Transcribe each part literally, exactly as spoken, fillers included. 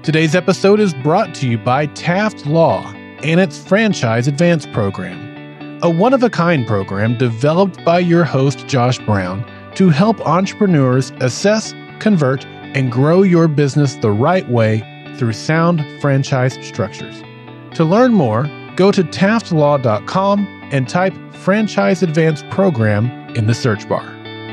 Today's episode is brought to you by Taft Law and its Franchise Advance program, a one-of-a-kind program developed by your host, Josh Brown, to help entrepreneurs assess, convert, and grow your business the right way through sound franchise structures. To learn more, go to taft law dot com and type Franchise Advance Program in the search bar.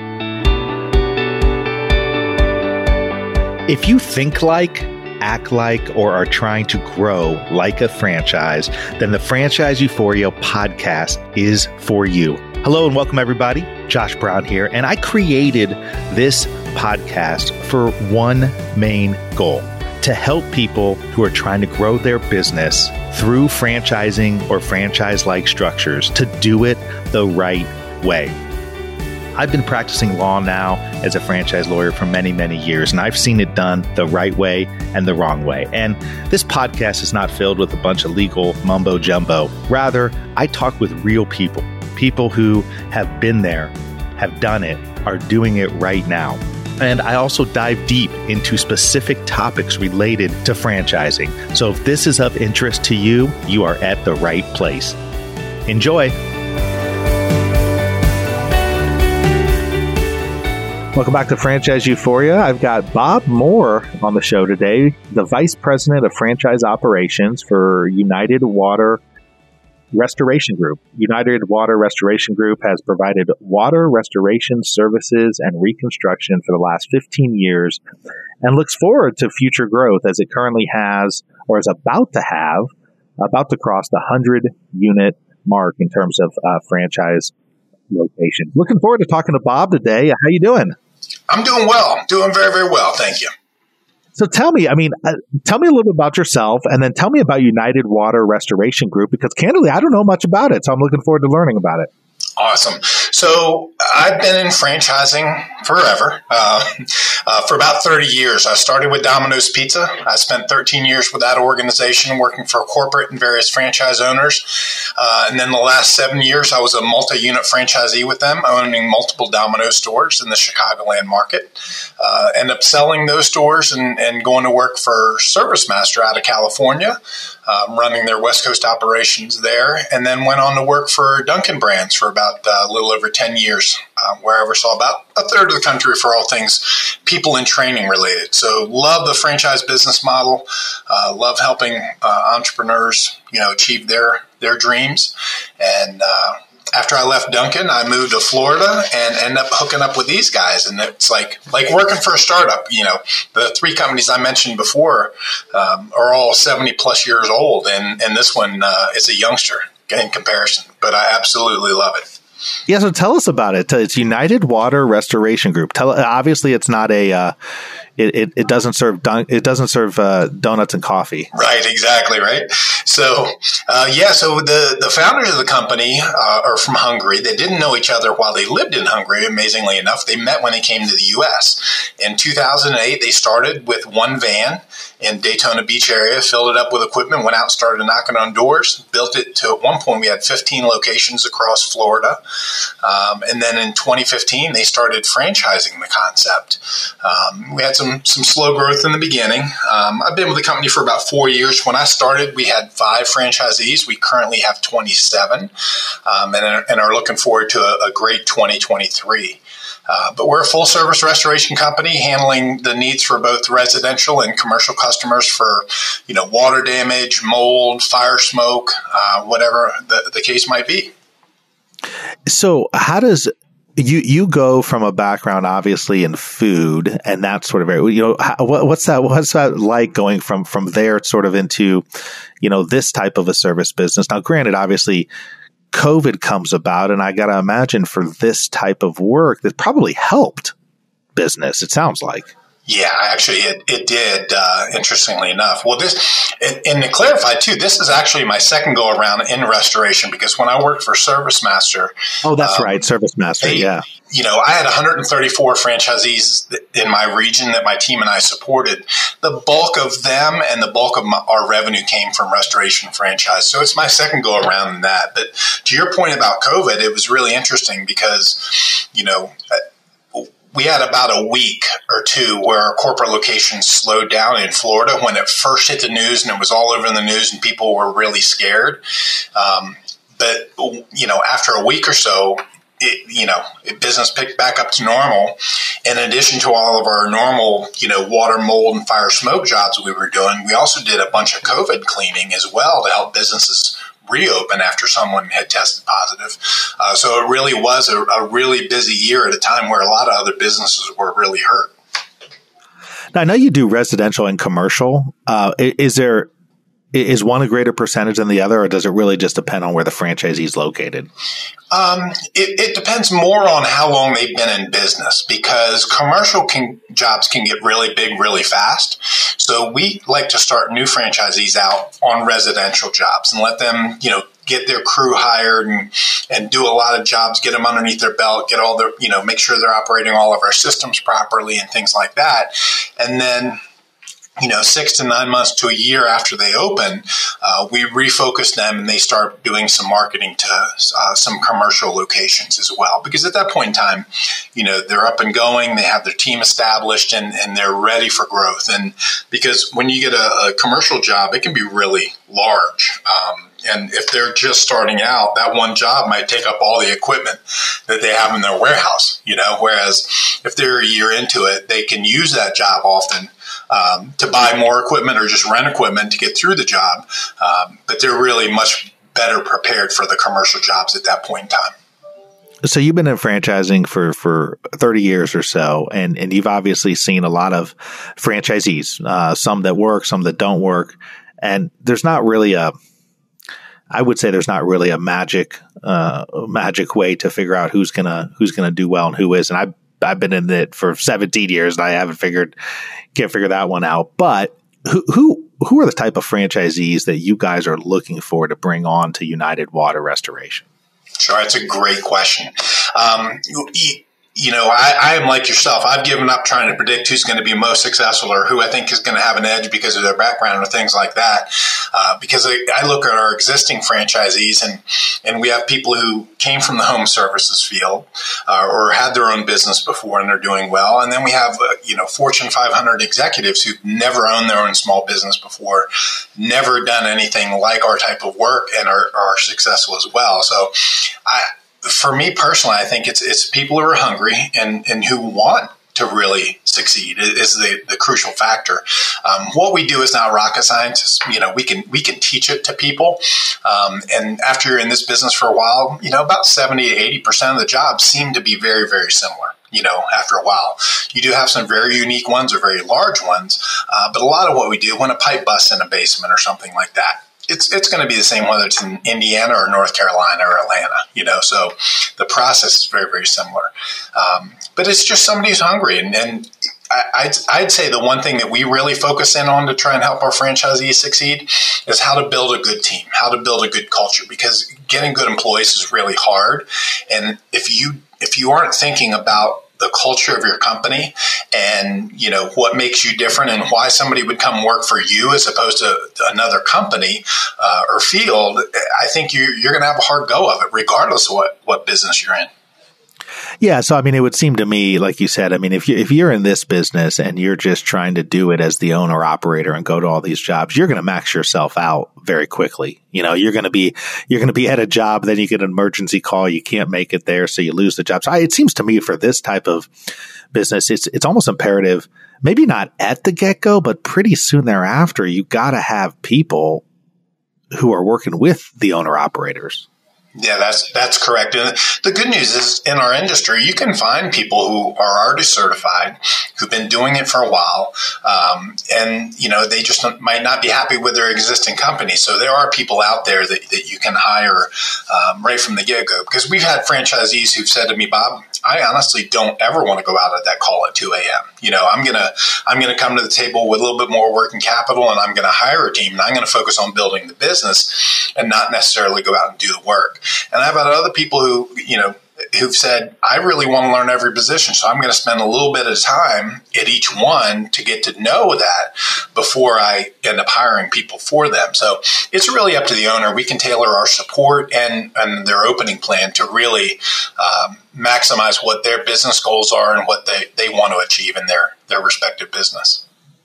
If you think like, act like, or are trying to grow like a franchise, then the Franchise Euphoria podcast is for you. Hello and welcome everybody. Josh Brown here, and I created this podcast for one main goal: to help people who are trying to grow their business through franchising or franchise-like structures to do it the right way. I've been practicing law now as a franchise lawyer for many, many years, and I've seen it done the right way and the wrong way. And this podcast is not filled with a bunch of legal mumbo jumbo. Rather, I talk with real people, people who have been there, have done it, are doing it right now. And I also dive deep into specific topics related to franchising. So if this is of interest to you, you are at the right place. Enjoy. Welcome back to Franchise Euphoria. I've got Bob Moore on the show today, the Vice President of Franchise Operations for United Water Restoration Group. United Water Restoration Group has provided water restoration services and reconstruction for the last fifteen years and looks forward to future growth as it currently has, or is about to have, about to cross the one hundred unit mark in terms of uh, franchise location. Looking forward to talking to Bob today. How you doing? I'm doing well. Doing very, very well. Thank you. So tell me, I mean, uh, tell me a little bit about yourself, and then tell me about United Water Restoration Group, because candidly, I don't know much about it. So I'm looking forward to learning about it. Awesome. So I've been in franchising forever, uh, uh, for about thirty years. I started with Domino's Pizza. I spent thirteen years with that organization working for corporate and various franchise owners. Uh, and then the last seven years, I was a multi-unit franchisee with them, owning multiple Domino's stores in the Chicagoland market. Uh, ended up selling those stores and, and going to work for ServiceMaster out of California, um, running their West Coast operations there, and then went on to work for Dunkin' Brands for about uh, a little over ten years, uh, where I oversaw about a third of the country for all things people and training related. So love the franchise business model, uh, love helping uh, entrepreneurs, you know, achieve their, their dreams. And uh, after I left Dunkin', I moved to Florida and ended up hooking up with these guys. And it's like, like working for a startup. You know, the three companies I mentioned before um, are all seventy plus years old. And, and this one uh, is a youngster in comparison, but I absolutely love it. Yeah, so tell us about it. It's United Water Restoration Group. Tell obviously it's not a uh, it, it it doesn't serve dun- it doesn't serve uh, donuts and coffee. Right, exactly, right. So uh, yeah, so the the founders of the company uh, are from Hungary. They didn't know each other while they lived in Hungary. Amazingly enough, they met when they came to the U S In two thousand eight, they started with one van in Daytona Beach area, filled it up with equipment, went out, started knocking on doors, built it to, at one point, we had fifteen locations across Florida. Um, and then in twenty fifteen, they started franchising the concept. Um, we had some, some slow growth in the beginning. Um, I've been with the company for about four years. When I started, we had five franchisees. We currently have twenty-seven, um, and, and are looking forward to a, a great twenty twenty-three. Uh, but we're a full-service restoration company handling the needs for both residential and commercial customers for, you know, water damage, mold, fire, smoke, uh, whatever the, the case might be. So how does you you go from a background, obviously, in food and that sort of area? You know, how, what, what's that? What's that like going from from there sort of into, you know, this type of a service business? Now, granted, obviously, COVID comes about, and I got to imagine for this type of work that probably helped business. It sounds like. Yeah, actually, it, it did, uh, interestingly enough. Well, this, and, and to clarify, too, this is actually my second go-around in restoration, because when I worked for ServiceMaster... Oh, that's um, right, ServiceMaster, they, yeah. You know, I had one hundred thirty-four franchisees in my region that my team and I supported. The bulk of them and the bulk of my, our revenue came from restoration franchise. So it's my second go-around in that. But to your point about COVID, it was really interesting because, you know... we had about a week or two where our corporate locations slowed down in Florida when it first hit the news, and it was all over in the news and people were really scared. Um, but, you know, after a week or so, it, you know, business picked back up to normal. In addition to all of our normal, you know, water, mold, and fire smoke jobs we were doing, we also did a bunch of COVID cleaning as well to help businesses reopen after someone had tested positive. Uh, so it really was a, a really busy year at a time where a lot of other businesses were really hurt. Now, I know you do residential and commercial. Uh, is there is one a greater percentage than the other, or does it really just depend on where the franchisee is located? Um, it, it depends more on how long they've been in business, because commercial can, jobs can get really big really fast. So we like to start new franchisees out on residential jobs and let them, you know, get their crew hired and, and do a lot of jobs, get them underneath their belt, get all their, you know, make sure they're operating all of our systems properly and things like that. And then, you know, six to nine months to a year after they open, uh, we refocus them and they start doing some marketing to uh, some commercial locations as well. Because at that point in time, you know, they're up and going, they have their team established, and, and they're ready for growth. And because when you get a, a commercial job, it can be really large. Um, and if they're just starting out, that one job might take up all the equipment that they have in their warehouse, you know, whereas if they're a year into it, they can use that job often Um, to buy more equipment or just rent equipment to get through the job. Um, but they're really much better prepared for the commercial jobs at that point in time. So you've been in franchising for, for thirty years or so, and, and you've obviously seen a lot of franchisees, uh, some that work, some that don't work. And there's not really a, I would say there's not really a magic, uh, magic way to figure out who's gonna, who's gonna do well and who isn't. I I've been in it for seventeen years and I haven't figured, can't figure that one out. But who, who, who are the type of franchisees that you guys are looking for to bring on to United Water Restoration? Sure. That's a great question. Um, you, you know, I, I am like yourself. I've given up trying to predict who's going to be most successful or who I think is going to have an edge because of their background or things like that. Uh, because I, I look at our existing franchisees and, and we have people who came from the home services field uh, or had their own business before and they're doing well. And then we have, uh, you know, Fortune five hundred executives who've never owned their own small business before, never done anything like our type of work and are, are successful as well. So I, for me personally, I think it's it's people who are hungry and, and who want to really succeed is the, the crucial factor. Um, what we do is not rocket science. You know, we can we can teach it to people. Um, and after you're in this business for a while, you know, about seventy to eighty percent of the jobs seem to be very, very similar. You know, after a while, you do have some very unique ones or very large ones. Uh, but a lot of what we do, when a pipe busts in a basement or something like that, It's it's going to be the same whether it's in Indiana or North Carolina or Atlanta, you know, so the process is very, very similar. Um, but it's just somebody who's hungry. And, and I, I'd, I'd say the one thing that we really focus in on to try and help our franchisees succeed is how to build a good team, how to build a good culture, because getting good employees is really hard. And if you if you aren't thinking about the culture of your company and, you know, what makes you different and why somebody would come work for you as opposed to another company uh, or field, I think you, you're going to have a hard go of it, regardless of what, what business you're in. Yeah. So, I mean, it would seem to me, like you said, I mean, if you, if you're in this business and you're just trying to do it as the owner operator and go to all these jobs, you're going to max yourself out very quickly. You know, you're going to be, you're going to be at a job, then you get an emergency call, you can't make it there, so you lose the job. So I, it seems to me for this type of business, it's, it's almost imperative, maybe not at the get-go, but pretty soon thereafter, you got to have people who are working with the owner operators. Yeah, that's that's correct. And the good news is in our industry, you can find people who are already certified, who've been doing it for a while, um, and, you know, they just might not be happy with their existing company. So there are people out there that, that you can hire um, right from the get-go. Because we've had franchisees who've said to me, Bob, I honestly don't ever want to go out at that call at two a.m. You know, I'm going to I'm going to come to the table with a little bit more working capital, and I'm going to hire a team, and I'm going to focus on building the business and not necessarily go out and do the work. And I've had other people who, you know, who've said, I really want to learn every position, so I'm going to spend a little bit of time at each one to get to know that before I end up hiring people for them. So it's really up to the owner. We can tailor our support and, and their opening plan to really um, maximize what their business goals are and what they, they want to achieve in their, their respective business.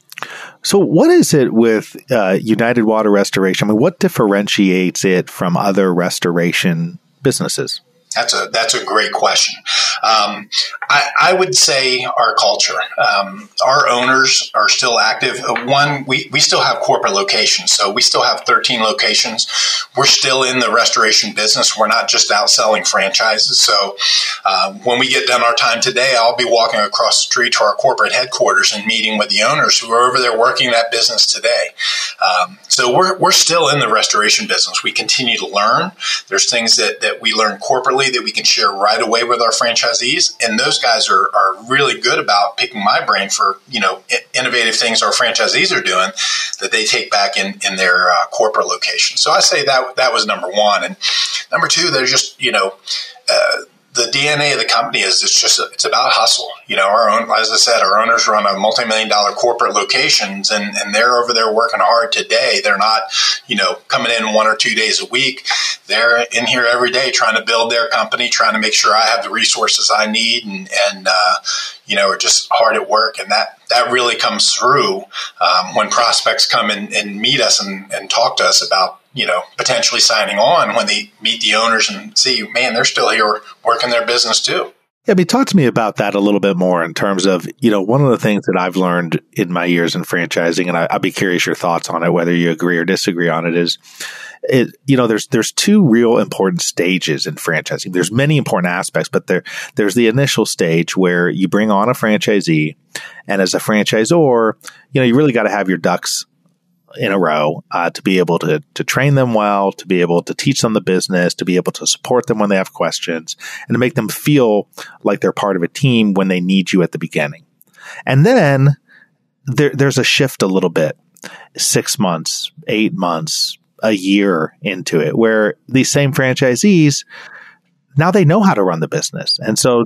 So what is it with uh, United Water Restoration? I mean, what differentiates it from other restoration businesses? That's a that's a great question. Um, I, I would say our culture. Um, our owners are still active. One, we, we still have corporate locations, so we still have thirteen locations. We're still in the restoration business. We're not just out selling franchises. So uh, when we get done our time today, I'll be walking across the street to our corporate headquarters and meeting with the owners who are over there working that business today. Um, so we're we're still in the restoration business. We continue to learn. There's things that, that we learn corporately that we can share right away with our franchisees. And those guys are, are really good about picking my brain for, you know, innovative things our franchisees are doing that they take back in, in their uh, corporate location. So I say that that was number one. And number two, they're just, you know, uh, the D N A of the company is it's just it's about hustle. You know, our own, as I said, our owners run a multi-million dollar corporate locations, and, and they're over there working hard today. They're not, you know, coming in one or two days a week. They're in here every day trying to build their company, trying to make sure I have the resources I need, and and uh, you know, are just hard at work. And that that really comes through um, when prospects come and, and meet us and, and talk to us about, you know, potentially signing on when they meet the owners and see, man, they're still here working their business too. Yeah, I mean, talk to me about that a little bit more in terms of, you know, one of the things that I've learned in my years in franchising, and I, I'd be curious your thoughts on it, whether you agree or disagree on it, is, it, you know, there's there's two real important stages in franchising. There's many important aspects, but there there's the initial stage where you bring on a franchisee, and as a franchisor, you know, you really got to have your ducks in a row uh, to be able to to train them well, to be able to teach them the business, to be able to support them when they have questions, and to make them feel like they're part of a team when they need you at the beginning. And then there, there's a shift a little bit, six months, eight months, a year into it, where these same franchisees, now they know how to run the business. And so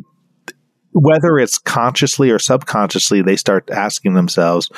whether it's consciously or subconsciously, they start asking themselves,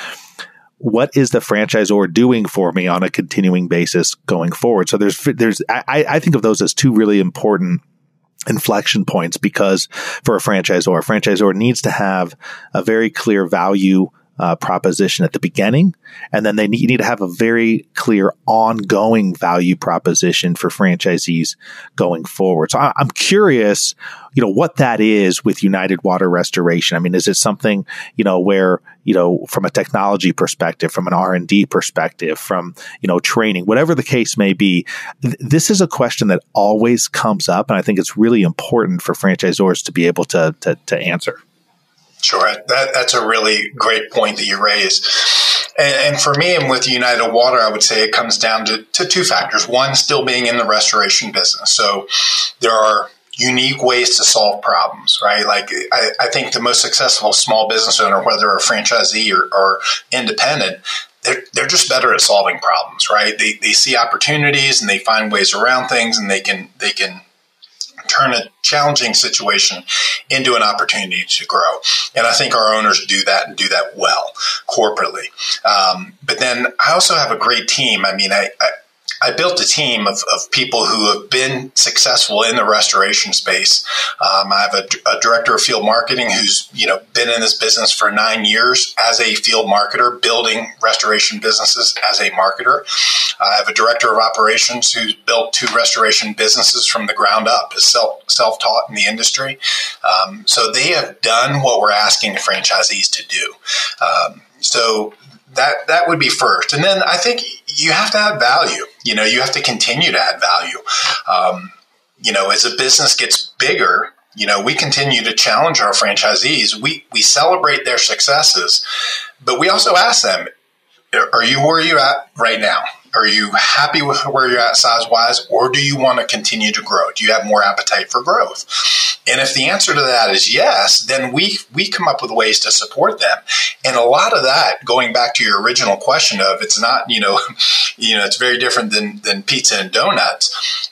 what is the franchisor doing for me on a continuing basis going forward? So there's, there's, I, I think of those as two really important inflection points, because for a franchisor, a franchisor needs to have a very clear value uh, proposition at the beginning, and then they need, need to have a very clear ongoing value proposition for franchisees going forward. So I, I'm curious, you know, what that is with United Water Restoration. I mean, is it something, you know, where, you know, from a technology perspective, from an R and D perspective, from, you know, training, whatever the case may be, th- this is a question that always comes up. And I think it's really important for franchisors to be able to, to, to answer. Sure. That, that's a really great point that you raised. And, and for me, and with United Water, I would say it comes down to, to two factors. One, still being in the restoration business. So there are unique ways to solve problems, right? Like I, I think the most successful small business owner, whether a franchisee or, or independent, they're, they're just better at solving problems, right? They, they see opportunities and they find ways around things, and they can, they can turn a challenging situation into an opportunity to grow. And I think our owners do that and do that well corporately. Um, but then I also have a great team. I mean, I, I I built a team of, of people who have been successful in the restoration space. Um, I have a, a director of field marketing who's, you know, been in this business for nine years as a field marketer, building restoration businesses as a marketer. I have a director of operations who's built two restoration businesses from the ground up, is self, self-taught in the industry. Um, so they have done what we're asking franchisees to do. Um, so That that would be first. And then I think you have to add value. You know, you have to continue to add value. Um, you know, as a business gets bigger, you know, we continue to challenge our franchisees. We we celebrate their successes, but we also ask them, are you where you're at right now? Are you happy with where you're at size-wise, or do you want to continue to grow? Do you have more appetite for growth? And if the answer to that is yes, then we we come up with ways to support them. And a lot of that, going back to your original question of it's not, you know, you know, it's very different than than pizza and donuts. It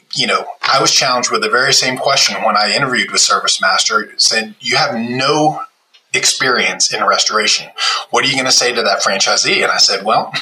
you know, I was challenged with the very same question when I interviewed with ServiceMaster. It said, you have no experience in restoration. What are you going to say to that franchisee? And I said, well,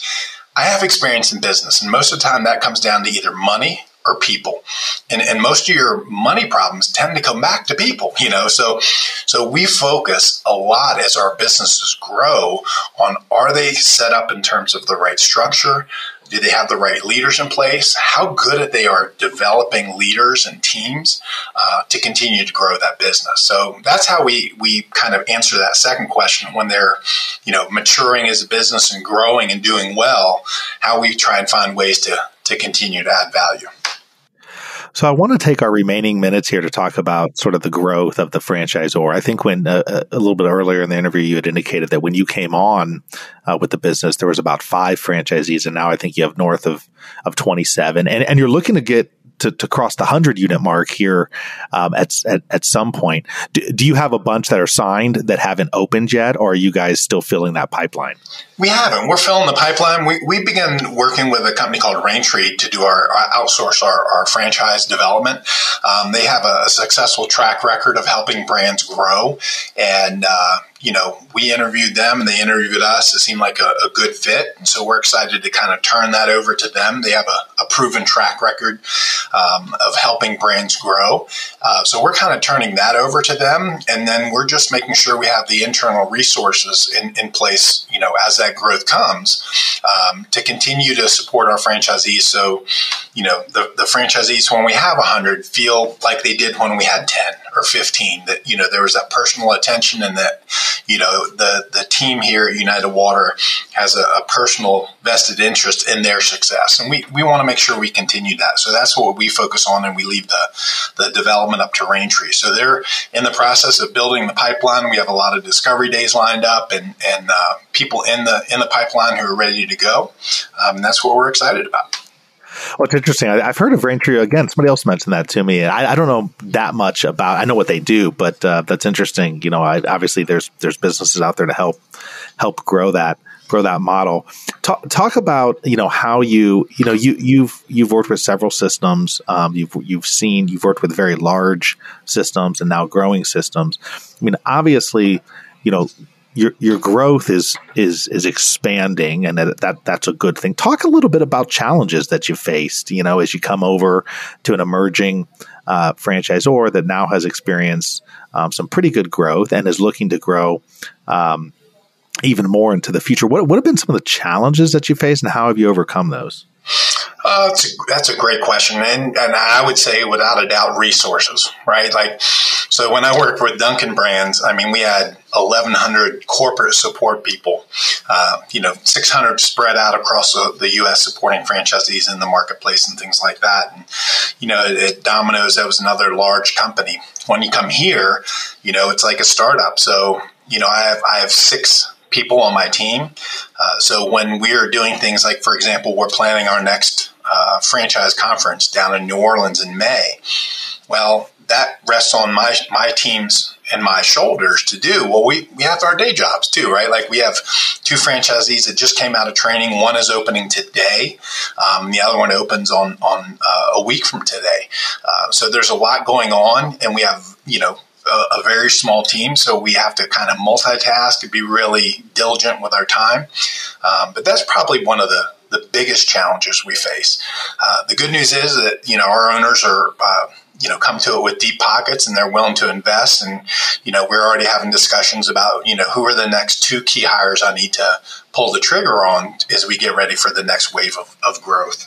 I have experience in business. And most of the time that comes down to either money or people. And, and most of your money problems tend to come back to people, you know, so, so we focus a lot as our businesses grow on, are they set up in terms of the right structure? Do they have the right leaders in place? How good they are developing leaders and teams uh, to continue to grow that business? So that's how we we kind of answer that second question when they're, you know, maturing as a business and growing and doing well, how we try and find ways to to continue to add value. So I want to take our remaining minutes here to talk about sort of the growth of the franchisor. I think when uh, a little bit earlier in the interview, you had indicated that when you came on uh, with the business, there was about five franchisees, and now I think you have north of of twenty-seven, and and you're looking to get to, to cross the hundred unit mark here um, at, at at some point. Do, do you have a bunch that are signed that haven't opened yet, or are you guys still filling that pipeline? We haven't. We're filling the pipeline. We we began working with a company called Raintree to do our outsource our, our franchise development. Um, they have a successful track record of helping brands grow, and uh, you know, we interviewed them and they interviewed us. It seemed like a, a good fit, and so we're excited to kind of turn that over to them. They have a, a proven track record um, of helping brands grow, uh, so we're kind of turning that over to them, and then we're just making sure we have the internal resources in, in place, you know, as that growth comes, um, to continue to support our franchisees. So, you know, the, the franchisees, when we have one hundred, feel like they did when we had ten or fifteen, that, you know, there was that personal attention, and that, you know, the, the team here at United Water has a, a personal vested interest in their success. And we, we want to make sure we continue that. So that's what we focus on, and we leave the, the development up to Raintree. So they're in the process of building the pipeline. We have a lot of discovery days lined up, and, and uh, people in the in the pipeline who are ready to go. Um, and that's what we're excited about. Well, it's interesting. I, I've heard of Raintree again. Somebody else mentioned that to me. I, I don't know that much about. I know what they do, but uh, that's interesting. You know, I, obviously there's there's businesses out there to help help grow that grow that model. Talk, talk about you know how you you know you you've you've worked with several systems. Um, you've you've seen you've worked with very large systems and now growing systems. I mean, obviously, you know. Your your growth is is is expanding, and that, that that's a good thing. Talk a little bit about challenges that you faced, you know, as you come over to an emerging uh, franchisor that now has experienced um, some pretty good growth and is looking to grow um, even more into the future. What what have been some of the challenges that you faced, and how have you overcome those? Uh, that's, a, that's a great question. And, and I would say without a doubt, resources, right? Like, so when I worked with Dunkin' Brands, I mean, we had eleven hundred corporate support people, uh, you know, six hundred spread out across the, the U S supporting franchisees in the marketplace and things like that. And, you know, at, at Domino's, that was another large company. When you come here, you know, it's like a startup. So, you know, I have, I have six people on my team. Uh, so when we're doing things like, for example, we're planning our next uh, franchise conference down in New Orleans in May. Well, that rests on my my teams and my shoulders to do. Well, we, we have our day jobs too, right? Like we have two franchisees that just came out of training. One is opening today. Um, the other one opens on, on uh, a week from today. Uh, so there's a lot going on, and we have, you know, A, a very small team, so we have to kind of multitask and be really diligent with our time. Um, but that's probably one of the, the biggest challenges we face. Uh, the good news is that, you know, our owners are, uh, you know, come to it with deep pockets, and they're willing to invest. And, you know, we're already having discussions about, you know, who are the next two key hires I need to pull the trigger on as we get ready for the next wave of, of growth.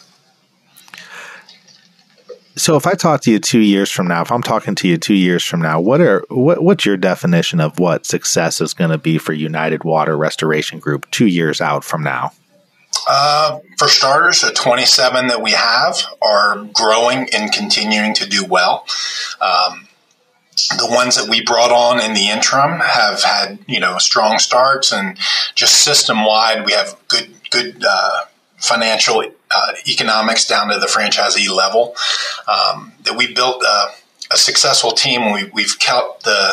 So if I talk to you two years from now, if I'm talking to you two years from now, what are what, what's your definition of what success is going to be for United Water Restoration Group two years out from now? Uh, for starters, the twenty-seven that we have are growing and continuing to do well. Um, the ones that we brought on in the interim have had, you know, strong starts, and just system wide, we have good good uh, financial uh, economics down to the franchisee level. Um, that we built a, a successful team. We, we've kept the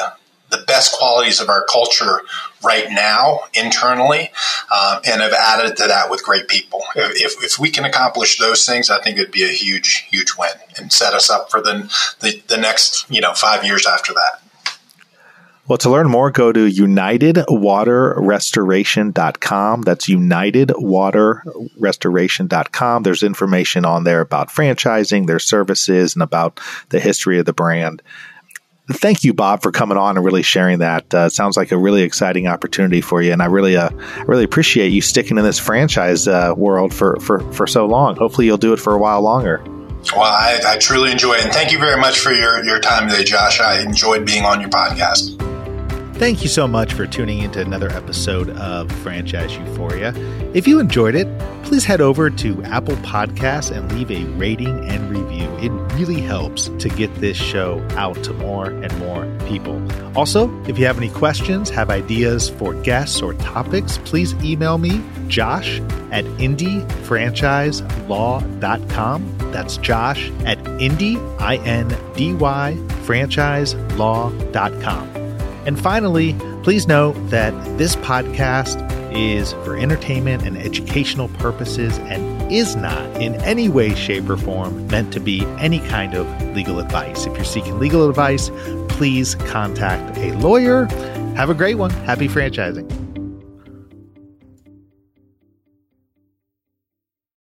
the best qualities of our culture right now internally, uh, and have added to that with great people. If, if if we can accomplish those things, I think it'd be a huge, huge win and set us up for the the, the next, you know, five years after that. Well, to learn more, go to united water restoration dot com. That's united water restoration dot com. There's information on there about franchising, their services, and about the history of the brand. Thank you, Bob, for coming on and really sharing that. Uh, it sounds like a really exciting opportunity for you, and I really, uh, really appreciate you sticking in this franchise uh, world for, for, for so long. Hopefully, you'll do it for a while longer. Well, I, I truly enjoy it, and thank you very much for your, your time today, Josh. I enjoyed being on your podcast. Thank you so much for tuning into another episode of Franchise Euphoria. If you enjoyed it, please head over to Apple Podcasts and leave a rating and review. It really helps to get this show out to more and more people. Also, if you have any questions, have ideas for guests or topics, please email me, Josh at indy franchise law dot com. That's Josh at indy, I N D Y, franchise law dot com. And finally, please note that this podcast is for entertainment and educational purposes and is not in any way, shape, or form meant to be any kind of legal advice. If you're seeking legal advice, please contact a lawyer. Have a great one. Happy franchising.